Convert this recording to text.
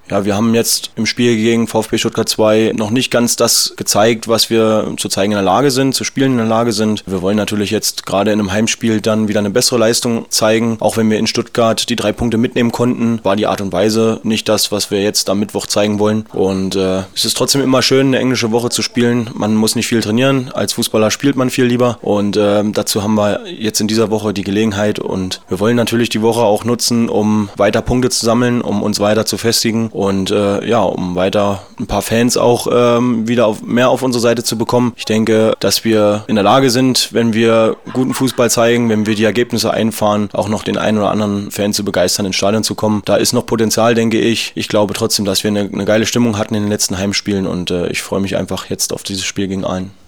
Ja, wir haben jetzt im Spiel gegen VfB Stuttgart 2 noch nicht ganz das gezeigt, was wir zu zeigen in der Lage sind, zu spielen in der Lage sind. Wir wollen natürlich jetzt gerade in einem Heimspiel dann wieder eine bessere Leistung zeigen. Auch wenn wir in Stuttgart die 3 Punkte mitnehmen konnten, war die Art und Weise nicht das, was wir jetzt am Mittwoch zeigen wollen. Und es ist trotzdem immer schön, eine englische Woche zu spielen. Man muss nicht viel trainieren. Als Fußballer spielt man viel lieber. Und dazu haben wir jetzt in dieser Woche die Gelegenheit. Und wir wollen natürlich die Woche auch nutzen, um weiter Punkte zu sammeln, um uns weiter zu festigen. Und um weiter ein paar Fans auch wieder mehr auf unsere Seite zu bekommen. Ich denke, dass wir in der Lage sind, wenn wir guten Fußball zeigen, wenn wir die Ergebnisse einfahren, auch noch den einen oder anderen Fan zu begeistern, ins Stadion zu kommen. Da ist noch Potenzial, denke ich. Ich glaube trotzdem, dass wir eine geile Stimmung hatten in den letzten Heimspielen und ich freue mich einfach jetzt auf dieses Spiel gegen Aalen.